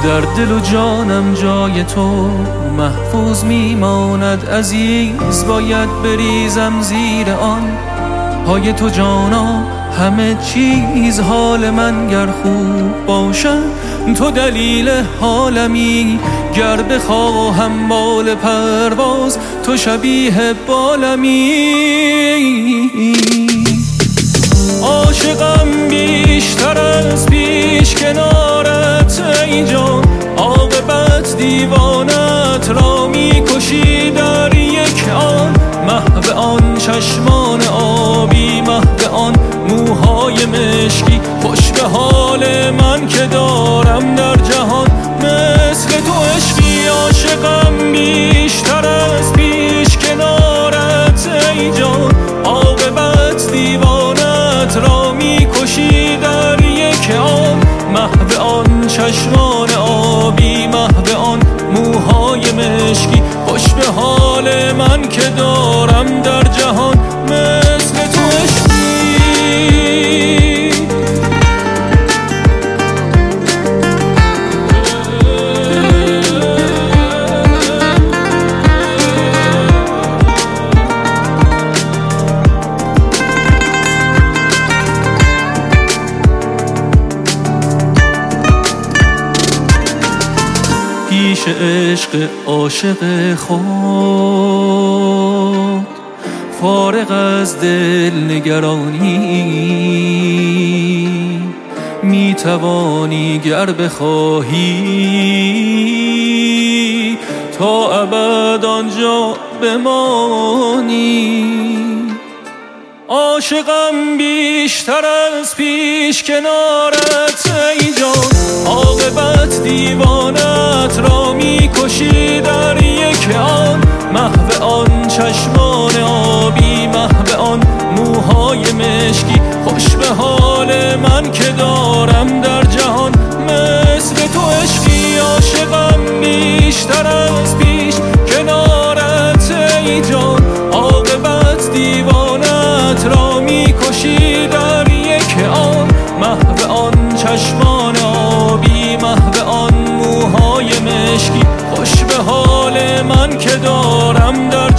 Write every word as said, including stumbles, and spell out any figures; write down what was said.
در دل و جانم جای تو محفوظ میماند عزیز، باید بریزم زیر آن پای تو جانا همه چیز. حال من گر خوب باشد تو دلیل حالمی، گر بخواهم بال پرواز تو شبیه بالمی. عاشقم بیشتر از پیش کنارت ای جان، عاقبت دیوانت را میکشی در یک آن. محو آن چشمان آبی، محو آن موهای مشکی، خوش به حال من که دارم در جهان مثل تو عشقی. عاشقم بیشتر از پیش کنارت ای جان، عاقبت دیوانت را میکشی در یک آن. محو آن چشمان آبی، محو آن موهای مشکی، خوش به حال من که دارم در جهان مثل تو عشقی. پیش عشق عاشق خود فارغ از دل نگرانی، می توانی گر بخواهی تا ابد آنجا بمانی. عاشقم بیشتر از پیش کنارت ای جان، عاقبت دیوانت را میکشی در یک آن. محو آن چشمان آبی، محو آن موهای مشکی، خوش به حال من که دارم در جهان مثل تو عشقی. عاشقم بیشتر از پیش کنارت ای جان، عاقبت دیوانت را میکشی در یک آن. محو آن چشمان آبی، محو آن موهای مشکی، خوش به حال من که دارم در